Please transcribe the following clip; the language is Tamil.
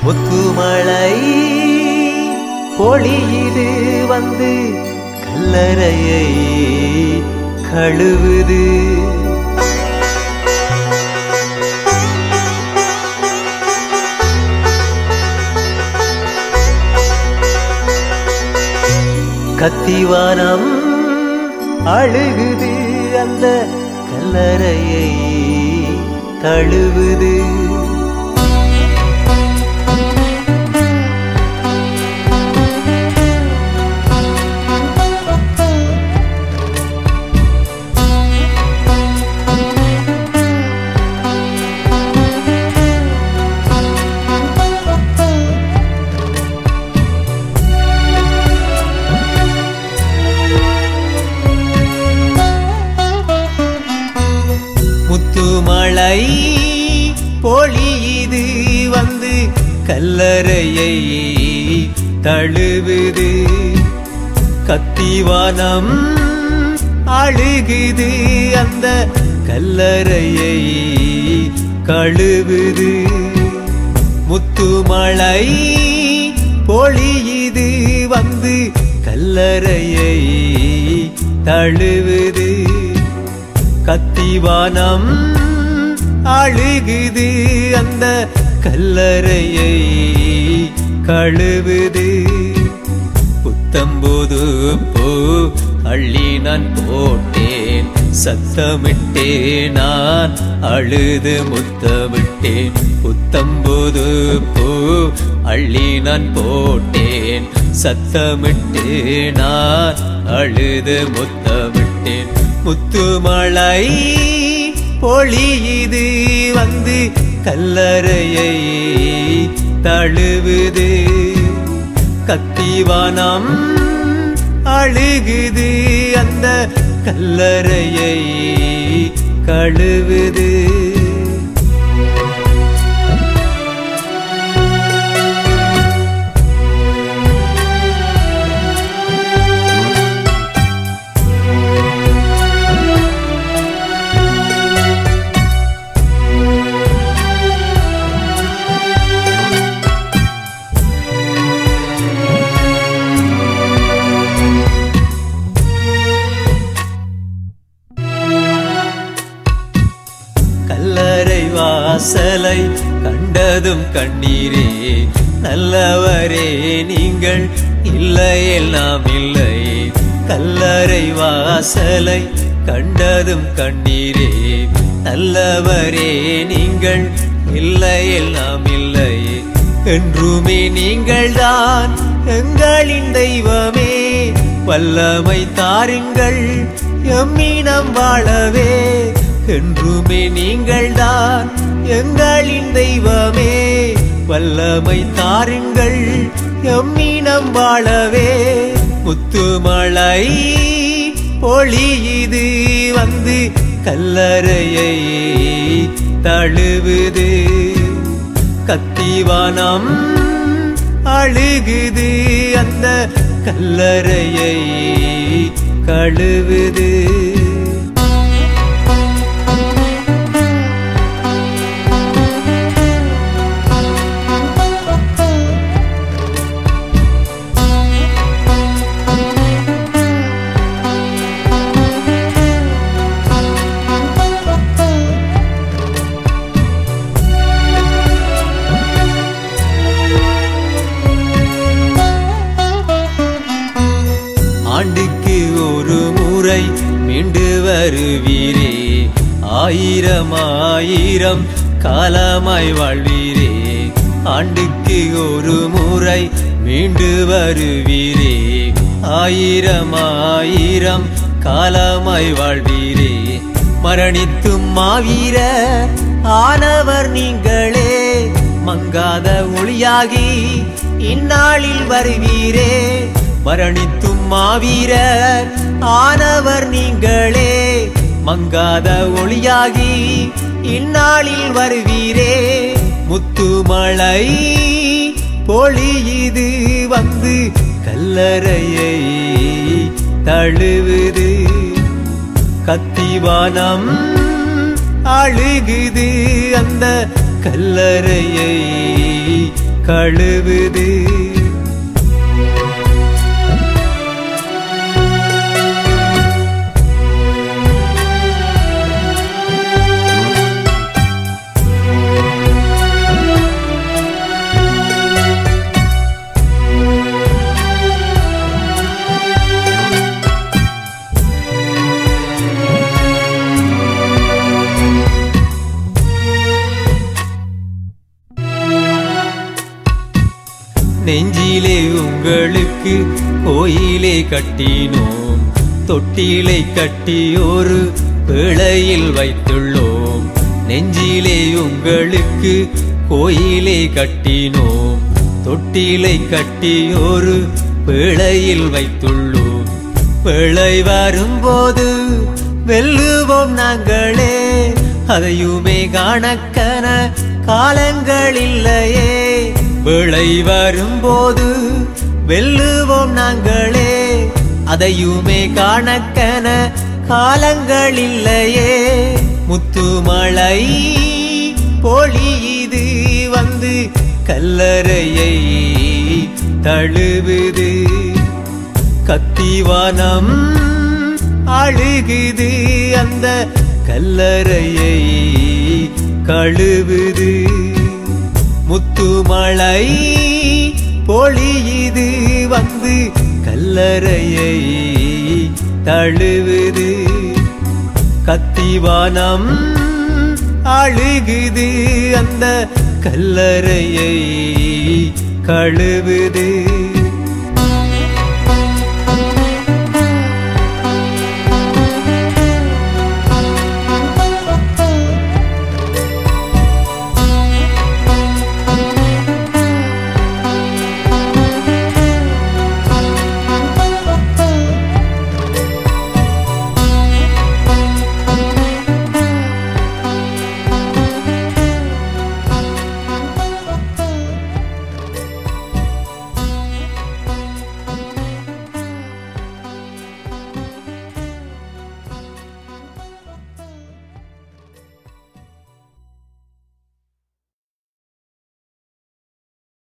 முத்துமலை பொழியுது வந்து கல்லறையை கழுவுது. கத்திவானம் அழுகுது அந்த கல்லறையை தழுவுது. முத்துமலை பொழியுது வந்து கல்லறையை தழுவுது. கத்திவானம் அழுகுது அந்த கல்லறையை கழுவுது. முத்துமலை பொழியுது வந்து கல்லறையை தழுவுது. கத்திவானம் அழுகுது அந்த கல்லறையை கழுவுது. புத்தம்போது போ அள்ளி நான் போட்டேன், சத்தமிட்டே நான் அழுது முத்தமிட்டேன். புத்தம்போது போ அள்ளி நான் போட்டேன், சத்தமிட்டே நான் அழுது முத்தமிட்டேன். முத்துமலை பொழியுது வந்து கல்லறையை தழுவுது. கத்திவானம் அழுகுது அந்த கல்லறையை கழுவுது. கல்லறை வாசலை கண்டதும் கண்ணீரே, நல்லவரே நீங்கள் இல்லையேல் நாம் இல்லை. கல்லறை வாசலை கண்டதும் கண்ணீரே, நல்லவரே நீங்கள் இல்லையேல் நாம் இல்லை. என்றுமே நீங்கள்தான் எங்களின் தெய்வமே, வல்லமை தாருங்கள் எம்மினம் வாழவே. என்றுமே நீங்கள்தான் எங்களின் தெய்வமே, வல்லமை தாருங்கள் எம்மினம் வாழவே. முத்துமலை பொழியுது வந்து கல்லறையை தழுவுது. கத்திவானம் அழுகுது அந்த கல்லறையை கழுவுது. ஆண்டுக்கு ஒரு முறை மீண்டு வருவீரே, ஆயிரம் ஆயிரம் காலமாய் வாழ்வீரே. ஆண்டுக்கு ஒரு முறை மீண்டு வருவீரே, ஆயிரம் ஆயிரம் காலமாய் வாழ்வீரே. மரணித்தும் மாவீர ஆனவர் நீங்களே, மங்காத ஒளியாகி இந்நாளில் வருவீரே. மரணித்தும் மாவீரர் ஆனவர் நீங்களே, மங்காத ஒளியாகி இந்நாளில் வருவீரே. முத்துமலை பொழியுது வந்து கல்லறையை தழுவுது. கத்திவானம் அழுகுது அந்த கல்லறையை கழுவுது. நெஞ்சிலே உங்களுக்கு கோயிலை கட்டினோம், தொட்டிலை கட்டி ஒரு பேழையில் வைத்துள்ளோம். நெஞ்சிலே உங்களுக்கு கோயிலை கட்டினோம், தொட்டிலை கட்டி ஒரு பேழையில் வைத்துள்ளோம். பேழை வரும்போது வெல்லுவோம் நாங்களே, அதையுமே காணக்கன காலங்கள் இல்லையே. வேளை வரும்போது வெல்லுவோம் நாங்களே, அதையுமே காணக்கன காலங்கள் இல்லையே. முத்துமலை பொழியுது வந்து கல்லறையை தழுவுது. கத்திவானம் அழுகுது அந்த கல்லறையை கழுவுது. முத்துமலை பொழியுது வந்து கல்லறையை தழுவுது. கத்திவானம் அழுகுது அந்த கல்லறையை கழுவுது.